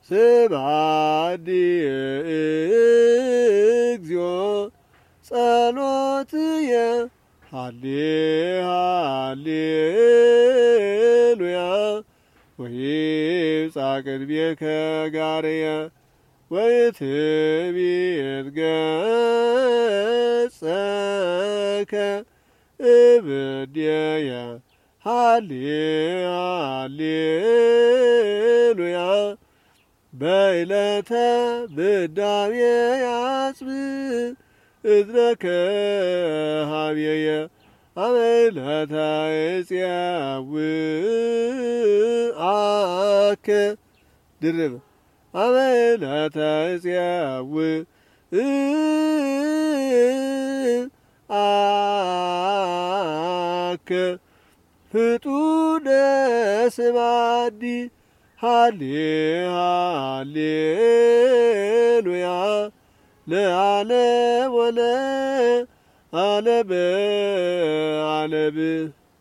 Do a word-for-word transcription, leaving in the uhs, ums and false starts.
ስብሐት እግዚኦ ጸሎትየ ሃሌ ሃሌሉያ ወይብጻሕ ቅድሜከ ጋርየ ወይትቤት ገጸከ እብድየ ሃሌ ሃሌሉያ በዕለተ ብዳሜ ያጽብእ እዝነከ ኀቤየ አመ ዕለተ እፄውአከ ድርብ አመ ዕለተ እፄውአከ ፍጡነ ስብሐት ሃሌ ሃሌሉያ ለዓለም ወለዓለመ ዓለም